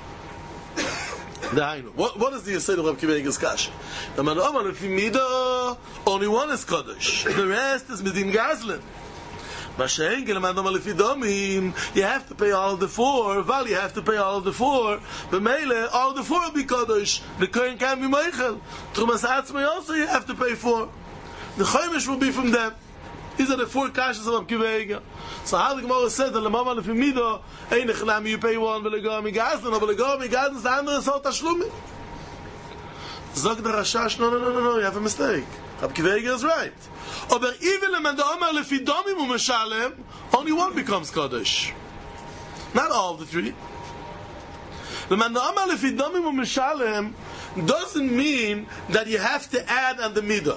What, what is the Yesod of Rab Kiva Eger's kasha? The man Omar lefi Mido, only one is Kodesh. The rest is Midin Gazlin. Masha'engel, the man Omar lefi Domim, you have to pay all of the four. Val, you have to pay all of the four. But Mele, all of the four will be Kodesh. The Kohen can be Meichel. Trumas Atzmai also you have to pay for. The Chomish will be from them. These are the four kashas of Rab Kiva Eger. So how the Gemara says that Lemama lefi Mido, Ein Echnami, you pay one, Velegami Gazlan, or Velegami Gazlan is the andere Sot Tashlumi. Zog the Rashash, no, no, no, no, no, you have a mistake. Rab Kiva Eger is right. Aber even Leman the Omar lefi Domim u'Meshalem, only one becomes Kodesh. Not all of the three. Leman the Omar lefi Domim u'Meshalem doesn't mean that you have to add on the Midah.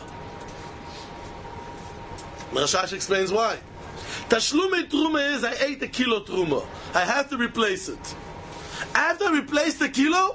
Rashash explains why. Tashlumei Truma is, I ate a kilo Truma. I have to replace it. After I replace the kilo,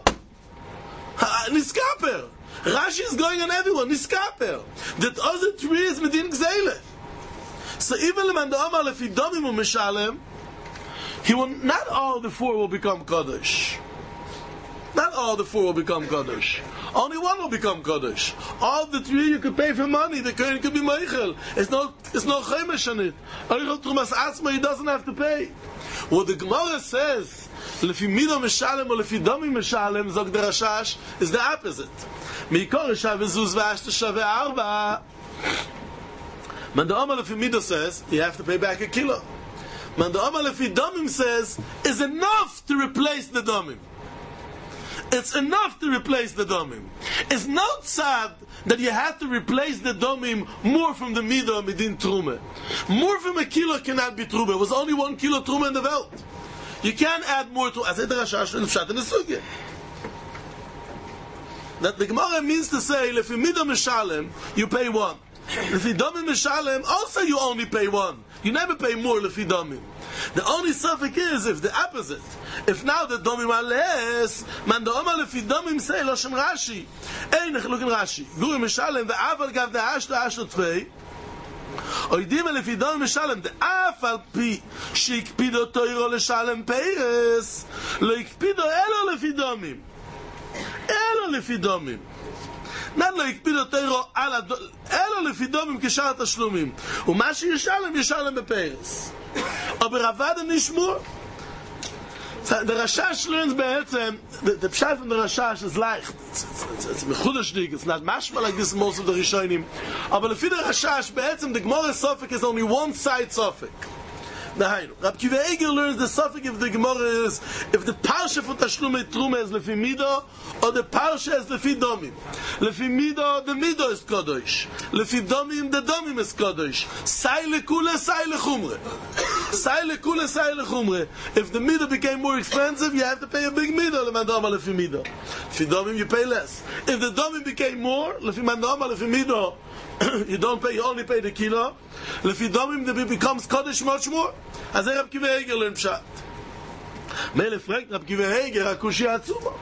Niskaper. Rashi is going on everyone, Niskaper. That other three is Medin Gzeile. So even Leman the Omar lefi Domim u'Meshalem, he will, not all the four will become Kodesh. Not all the four will become Kodesh. Only one will become Kodesh. All the three you could pay for money. The Kohen could be Meichel. It's no, it's no Chomish on it. Eichel Trumas Atzma, he doesn't have to pay. What the Gemara says, Lefi Mido Meshalem or Lefi Domim Meshalem, Zog the Rashash, is the opposite. Mikor Shave Zuz V'ashta Shave Arba. Man the Omar Lefi Mido says, you have to pay back a kilo. Man the Omar Lefi Domim says, is enough to replace the Domim. It's enough to replace the domim. It's not sad that you have to replace the domim more from the midah midin trume. More from a kilo cannot be trume. It was only one kilo trume in the world. You can't add more to as it rashash in the pshat in the sugya. That the Gemara means to say, if you midah meshalem, you pay one. If you domim meshalem, also you only pay one. You never pay more if you domim. The only suffix is if the opposite. If now the domim are less, man the omar lefi domim say lo shem Rashi. Ein look in Rashi. Guri meshalem ve'aval gav the ashta ashta tvei. Oidim lefi domim meshalem the afal pi shikpido toiro leshalem peires lo ikpido elo lefi domim. Elo lefi domim. Not lo ikpido toiro ala elo lefi domim kishar tashlumim. Uma sheyishalem yishalem bepeires. Aber Avada Nishmur. The Rashash learns be'etzem, the, the pshat from the Rashash is leicht. It's mechudashdik, it's not mashma like this in most of the Rishonim. Aber lefi the Rashash be'etzem, the Gemara Sofik is only one side Sofik. Rab Kiva Eger learns the Sofik if the Gemara is, if the Parsha for Tashlumei Truma is lefi Mido, or the Parsha is lefi Domim. Lefi Mido, the Mido is Kodesh. Lefi Domim, the Domim is Kodesh. Sai lekule, sai lechumre. Sai lekule, sai lechumre. If the Mido became more expensive, you have to pay a big Mido. Lefi Domim, lefi Mido. Lefi Domim, you pay less. If the Domim became more, lefi Domim, lefi Mido, you don't pay, you only pay the kilo. Lefi Domim, the becomes Kodesh much more. As Rab Kiva Eger learned pshat. Mele fragt Rab Kiva Eger, akushi atzuma.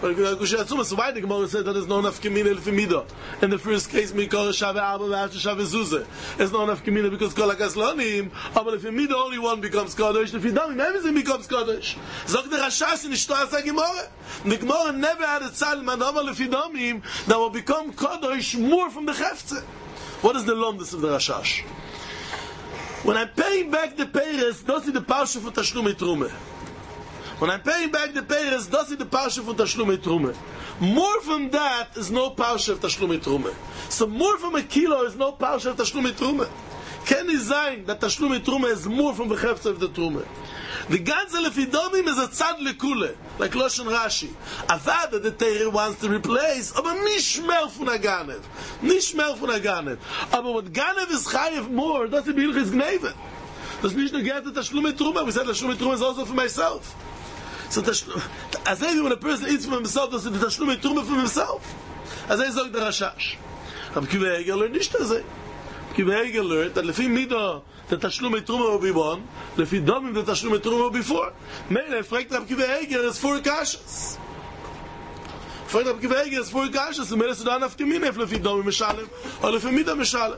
So why the Gemara said that there's no enough Kamina Lefimida? In the first case, Mikor Shave Abba V'Ashta Shave Zuzah. There's no enough Kamina because Kol HaKaslonim, but Lefimida only one becomes Kodesh, Lefidamim everything becomes Kodesh. Zog the Rashash in Ishtoas HaGemara. The Gemara never had a tzal Manama Lefidamim that will become Kodesh more from the Chefze. What is the Lomdus of the Rashash? When I'm paying back the Peiris, don't see the Parsha for Tashlumei Trumeh. When I'm paying back the Peiris, don't see the Parsha for Tashlumei Trumeh. More from that is no Parsha of Tashlumei Trumeh. So more from a kilo is no Parsha of Tashlumei Trumeh. Can he say that Tashlumei Trumeh is more from the Chefze of the Trumeh? The ganze Lefidamim is a tzad lekule, like Loshen Rashi. Avad that the Torah wants to replace, aber nicht mehr von a Ganev. Nicht mehr von a Ganev. Aber what Ganev is chayev more, that's the Bilch is Gneven. That's nicht nur get the Tashlumei Trumeh. We said Tashlumei Trumeh is also for myself. So as if when a person eats from himself, does the Tashlumei Trumeh from himself. As I sagt der Rashash. Rabbi Akiva Eiger learned nicht das. Rabbi Akiva Eiger learned that lefi Midah the Tashlumei Trumeh will be one, lefi Domim the Tashlumei Trumeh will be four. Meile fragt Rabbi Akiva Eiger is four kashas. Fragt Rabbi Akiva Eiger is four kashas. And meile Sudan af Kamina if lefi Domim Meshalem or lefi Midah Meshalem.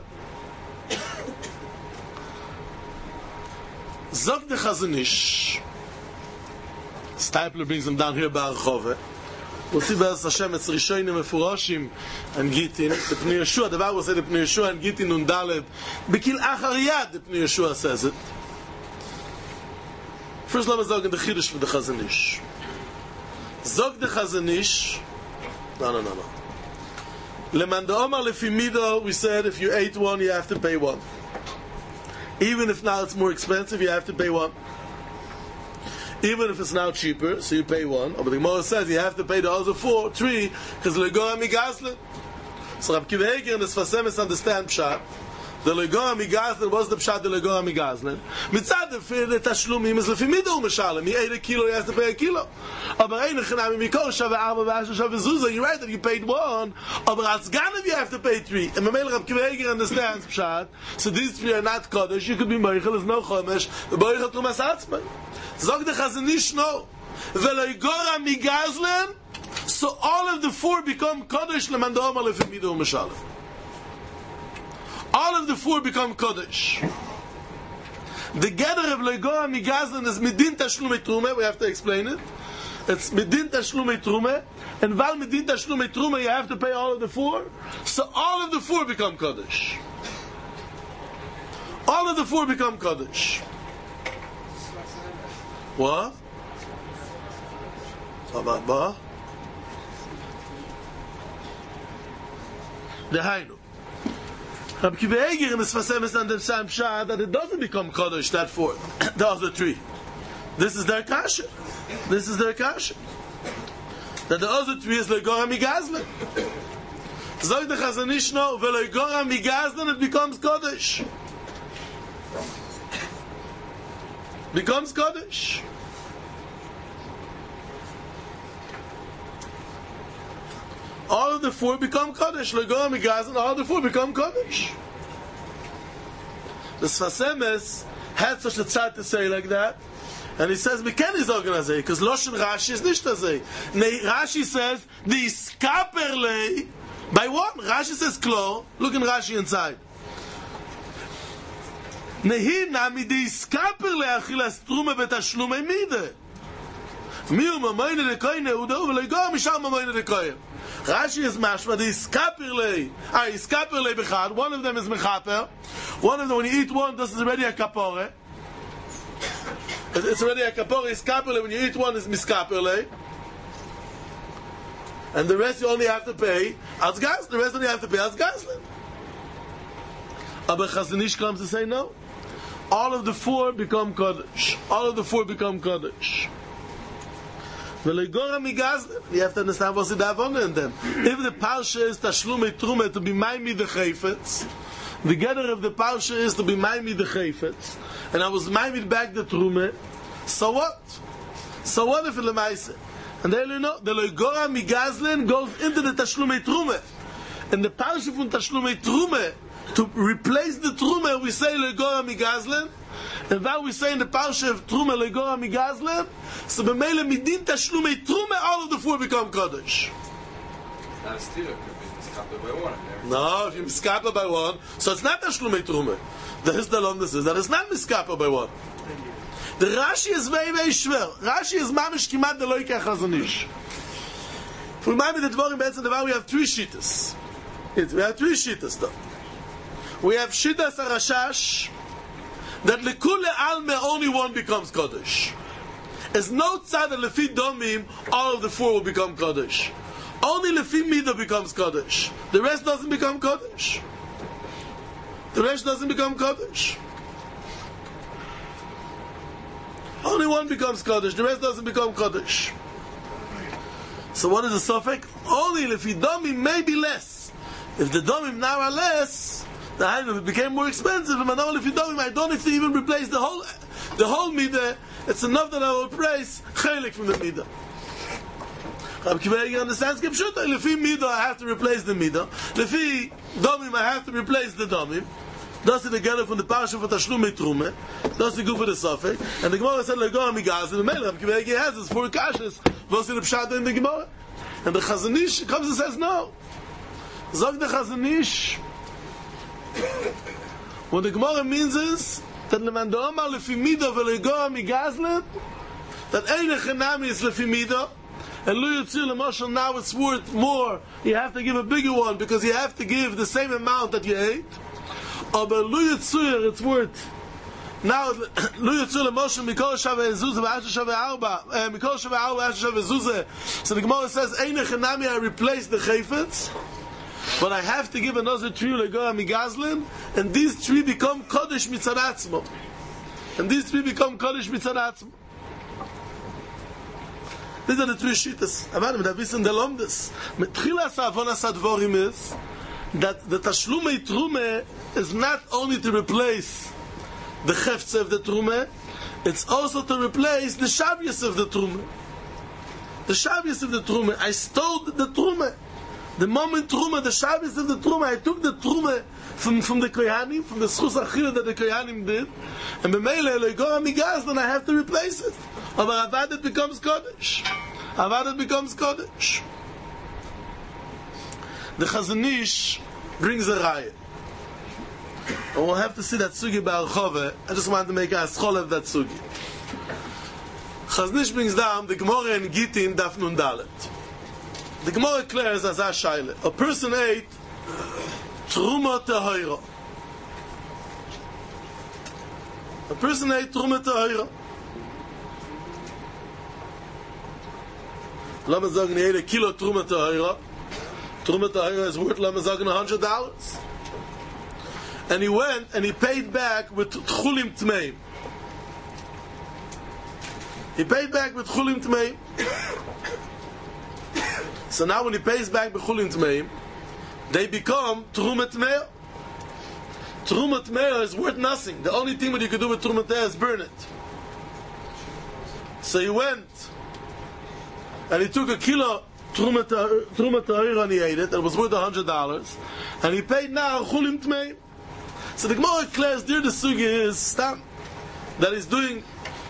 Zog the Chazon Ish. Stapler brings him down here by Archove. We'll see Be'ez Hashem, it's Rishonim Mefuroshim and Gitin. The Pnei Yeshua, the Bible says the Pnei Yeshua and Gitin und Daled. Bekil Achar Yad, the Pnei Yeshua says it. First, let me zog in the Chiddush for the Chazon Ish. Zog the Chazon Ish. No, no, no, no. Leman Omar Lefi Midah, we said if you ate one, you have to pay one. Even if now it's more expensive, you have to pay one. Even if it's now cheaper, so you pay one. But the Gemara says you have to pay the other four, three, because Legora Migazlin. So Rabbi Akiva Eiger and the Sfasemis understand Pshat. The Legora Migazlin was the Pshat, the Legora Migazlin. Mitzad the Tashlumim is Lefi Midah Meshalem. He ate a kilo, he has to pay a kilo. Aber Ein Echanami Mikor Shave Abba V'Ashta Shave Zuzah. You're right that you paid one. Aber as Ganev you have to pay three. And Mamel Rabbi Akiva Eiger understands Pshat. So these three are not Kodesh. You could be Meichel, there's no Chomesh. The Meichel Trumas Atzmai. Zog the Chazon Ish no. Veloigora Migazlen. So all of the four become Kodesh Leman Omar Lefi Midah Meshalem. All of the four become Kodesh. The gather of Leigora Migazlen is Midin Tashlumei Trumeh. We have to explain it. It's Midin Tashlumei Trumeh. And while Midin Tashlumei Trumeh, you have to pay all of the four. So all of the four become Kodesh. All of the four become Kodesh. What? What? What? The Hainu. Rabbi Akiva Eiger in the Sfasemis and the Sam Shah that it doesn't become Kodesh, that four, the other three. This is their kasha. This is their kasha. That the other three is Leigora Migazlen. Zog the Chazon Ish no, Leigora Migazlen, it becomes Kodesh. Becomes Kodesh. All of the four become Kodesh. Leigora Migazlen, all of the four become Kodesh. The Sfasemis had such a tzad to say like that, and he says, "Miken is organized because Loshen Rashi is nicht azay." Rashi says the skaperle by what? Rashi says klo. Look in Rashi inside. Nehi nami the skaperle achilas trume betashlume mide. Miu mamayne de koine udo v'leigora misham mamayne de koine. Rashi is mashma, the iskapirlei, ah, iskapirlei bechad, one of them is mechaper, one of them, when you eat one, this is already a kapore, it's already a kapore, iskapirlei, when you eat one, is miskapirlei, and the rest you only have to pay as gas, the rest only have to pay as gaslin. Aber Chazon Ish comes to say no. All of the four become Kodesh. All of the four become Kodesh. Veloigora Migazlen. You have to understand what's the davon in them. If the parsha is Tashlumei Trumeh to be Maimi the Chayfetz, the gather of the parsha is to be Maimi the Chayfetz, and I was Maimi back the Trumeh, so what? So what if it's Lemaise? And they know the Leigora Migazlen goes into the Tashlumei Trumeh. In the Parsha von Tashlumei Trume, to replace the Trume, we say Legora Migazlen. And while we say in the Parsha of Trume Legora Migazlen, so b'meile midin Tashlumei Trume, all of the four become Kodesh. Not a steal, it could be miskapel by one. No, if you miskapel by one, so it's not Tashlumei Trume. That is the London says that it's not miskapel by one. The Rashi is very very schwer. Rashi is mamish kimat de loike Chazon Ish. For remind me the Dvorim Be'etzem Devar, we have three shittas. We have three shittas though. We have shittas Arashash, that lekule alme only one becomes Kodesh. There's no tzad that lefi domim all of the four will become Kodesh. Only lefi midah becomes Kodesh. The rest doesn't become Kodesh. The rest doesn't become Kodesh. Only one becomes Kodesh. The rest doesn't become Kodesh. So what is the suffix? Only lefi domim may be less. If the domim now are less, the item became more expensive. And only if you don't, I don't need to even replace the whole, the whole midah. It's enough that I will replace chelik from the midah. Rabbi Akiva Eiger understands Kipshuta. Lefi midah, I have to replace the midah. Lefi domim, I have to replace the domim. That's the together from the parsha for Tashlumei Trume. That's the good for the suffix. And the Gemara said Legora Migaz. And the Melech Rabbi Akiva Eiger has his four kashas. What's in the pshat in the Gemara? And the Chazon Ish comes and says no. Zog the Chazon Ish. What the Gemara means is that Lemando Amar lefi midah velegora migazlet, that eine chenami is lefi midah, and lu yitzir lemoshel now it's worth more. You have to give a bigger one because you have to give the same amount that you ate. Or lu yitzir it's worth now lu yitzir lemoshel mikol shava ezuzah v'asher shava arba mikol shava arba v'asher shava ezuzah. So the Gemara says eine chenami I replace the chayfetz. But I have to give another tree legora migazlin, and these three become kodesh mitzaratzmo. And these three become kodesh mitzaratzmo. These are the three shittas. Avadim, that wissen the lomdes. Metchilas avonas advorim is that the tashlumei trume is not only to replace the cheftze of the trume, it's also to replace the shavyas of the trume. The shavyas of the trume. I stole the trume. The moment Truma, the Shabbos of the Truma, I took the Truma from, from the Kohanim, from the Schus Achila that the Kohanim did, and B'meile Legora Migaz, then I have to replace it. But Avadet becomes Kodesh. Avadet becomes Kodesh. The Chazon Ish brings a raya. And we'll have to see that Sugi Ba'al Chove. I just wanted to make a schol of that Sugi. Chazon Ish brings down the Gemara in Gittin, Daf Nun Dalet. The Gemara declares as a shaila. A person ate Truma Tehira. A person ate Truma Tehira. Lama sagen, he ate a kilo Truma Tehira. Truma Tehira is worth, Lama sagen, a hundred dollars. And he went and he paid back with Tchulim Tmeim. He paid back with Tchulim Tmeim. So now when he pays back B'chulin Tmeim, they become Trumat Tmeir. Trumat Tmeir is worth nothing. The only thing that you can do with Trumat Tmeir is burn it. So he went and he took a kilo Trumat Tmeir and he ate it, and it was worth a hundred dollars. And he paid now Chulim Tmeim. So the Gemara declares there the sugi is stam that he's doing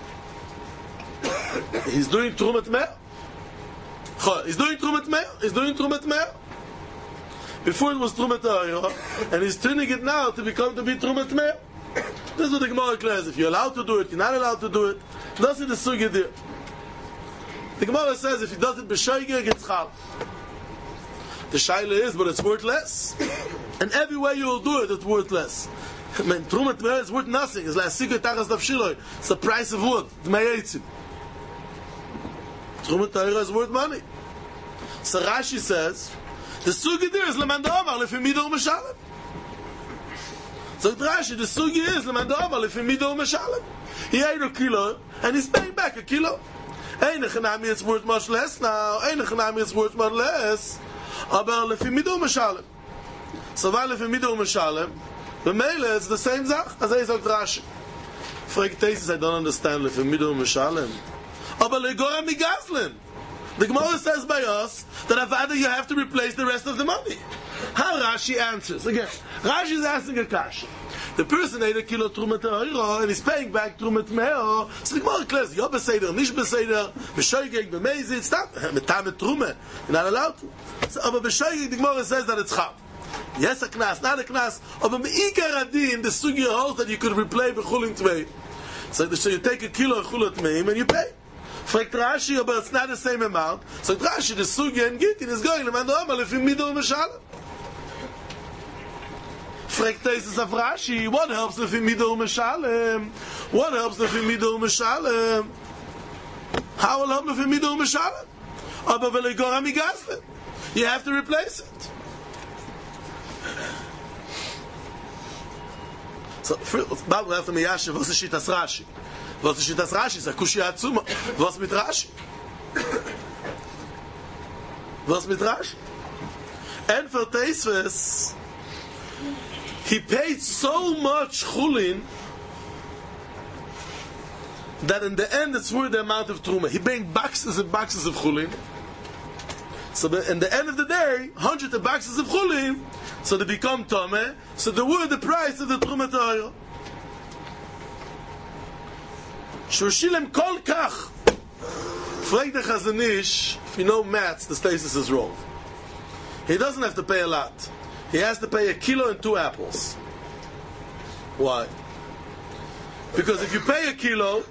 he's doing Trumat Tmeir. He's doing Trumat Meir. He's doing Trumat Meir. Before it was Trumat Meir, and he's turning it now to become to be Trumat Meir. This is what the Gemara declares. If you're allowed to do it, you're not allowed to do it. That's the sugi there. The Gemara says if he does it b'shoigeg, it's chal. The shaila is, but it's worth less. And everywhere you will do it, it's worth less. I mean, Trumat Meir is worth nothing. It's like sikut tachas tafshiloi. It's the price of wood. Dmei eitzim. Trumat Meir is worth money. So Rashi says, the sugi there is Lemanda Omar lefi midah u'meshalem. So Rashi, the sugi is Lemanda Omar lefi midah u'meshalem. He ate a kilo, and he's paying back a kilo. Ein echanami it's worth much less now. Ein echanami it's worth much less. Aber lefi midah u'meshalem. So while lefi midah u'meshalem, the Meile is the same zach as I sagt Rashi. Fragt Tesis, I don't understand lefi midah u'meshalem. Aber legora migazlen. The Gemara says by us that avada you have to replace the rest of the money. How Rashi answers. Again, Rashi is asking a kasha. The person ate a kilo trumat ha'ira and he's paying back trumat meo. So the Gemara clears, yo beseder, nish beseder, b'shoygeg, b'mezi, it's not metam et trumat. You're not allowed to. So, but b'shoygeg, the Gemara says that it's chav. Yes, a knas, not a knas. But me'ikar adin, the sugya holds that you could replay b'chulin tvei. So, so you take a kilo of chulat meim and you pay. Fragt Rashi, but it's not the same amount. So Rashi, the sugya and gitin is going to man omal if you middle meshalem. Fragt Teisus of Rashi, what helps if you middle meshalem? What helps if you middle meshalem? How will help if you middle meshalem? Aber velegora migazle. You have to replace it. So, Bible after Miyashiv, was ist Shitas Rashi? Was ist Shitas Rashi? Ist Kushia Atzuma. Was mit Rashi? Was mit Rashi? And for Teisves, he paid so much chulin that in the end it's worth the amount of truma. He paid boxes and boxes of chulin. So the, in the end of the day, hundreds of boxes of chulin, so they become tomeh, so they were the price of the truma ta'ayah. Shurshilem kol kach. Frag the Chazon Ish, if you know maths, the stasis is wrong. He doesn't have to pay a lot. He has to pay a kilo and two apples. Why? Because if you pay a kilo,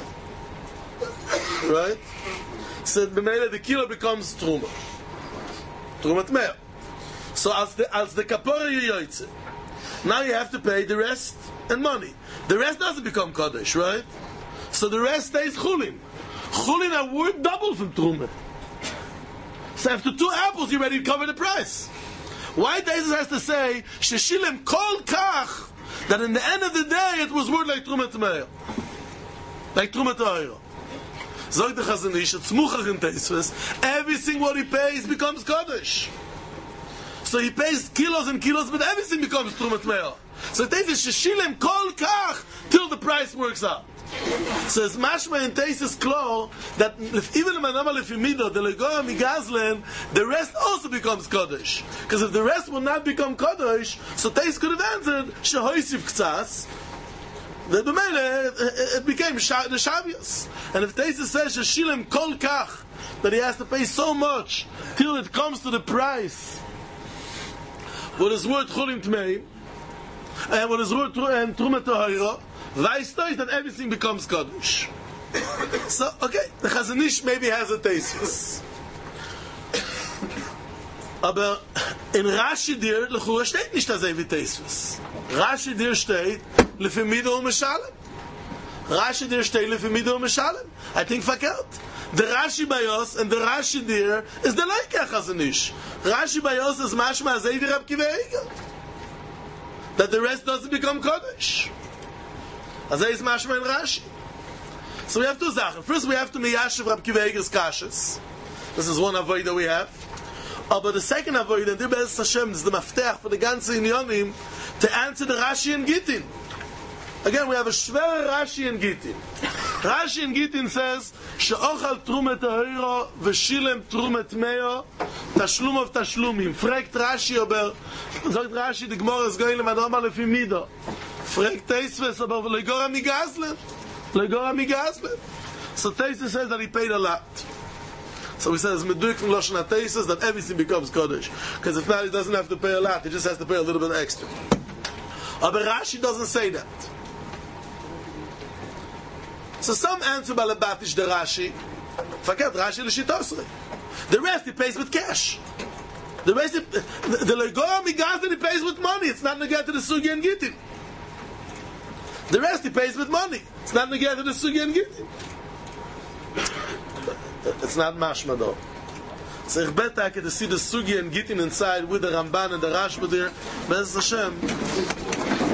right? So the kilo becomes truma. Trumat mea. So as the as the kapora yoytze, now you have to pay the rest and money. The rest doesn't become kodesh, right? So the rest stays chulin. Chulin are worth double from truma. So after two apples, you ready to cover the price. Why Teisus has to say sheshilem kol kach, that in the end of the day it was worth like trumat mea, like trumat ha'ira. Zog the Chazon Ish, it's muchach in Teisves, everything what he pays becomes kodesh. So he pays kilos and kilos, but everything becomes trumat mea. So Teisves sheshilem kol kach till the price works out. So it's mashma in Teisves klo that if, even if manamal if you mido the legora migazlen, the rest also becomes kodesh. Because if the rest will not become kodesh, so Teis could have answered shehoisiv ktsas. The B'meile, it became the Shavios. And if Teisves says sheshilem kol kach, that he has to pay so much till it comes to the price what is worth chulin tmei and what is worth and trumat ha'ira, Weißt that everything becomes Kaddish. So, okay, the Chazon Ish maybe has a Teisves. Aber in Rashi dir, lechura steht nicht das wie Teisves. Rashi dir steht, lefi mido umeshalem. Rashi dir steht, lefi mido umeshalem. I think verkehrt. The Rashi Bayos and the Rashi dir is the Leike Chazon Ish. Rashi Bayos is mashma azei v'Rab Kiva Eiger. That the rest doesn't become Kaddish. As is mashma in Rashi. So we have two Sachen. First we have to miyashiv Rab Kiva Eiger's kashas. This is one avoid that we have. Uh, but the second avoid, and Be'ez Hashem, is the maftech for the ganze inyonim to answer the Rashi and Gittin. Again, we have a shver Rashi and Gittin. Rashi and Gittin says, she'ochal trumet ha'ira v'shilem trumet meo tashlum of tashlumim. Fragt Rashi aber, sagt Rashi, the Gemara is going lemadoma lefi mido. Fragt Teisves aber legora migazlen. Legora migazlen. So Teisves says that he paid a lot. So he says, meduik from Lashon HaTeisus, that everything becomes Kodesh. Because if not, he doesn't have to pay a lot, he just has to pay a little bit extra. But Rashi doesn't say that. So some answer by Lebatish the Rashi, forget Rashi l'shitosrei. The rest he pays with cash. The rest, he, the, the Legora Migazin he pays with money. It's not negate to the Sugi and Gittin. The rest he pays with money. It's not negate to the Sugi and Gittin. It's not mashma though. So ich bet I can see the Sugi and Gittin inside with the Ramban and the Rashba there. Be'ez Hashem.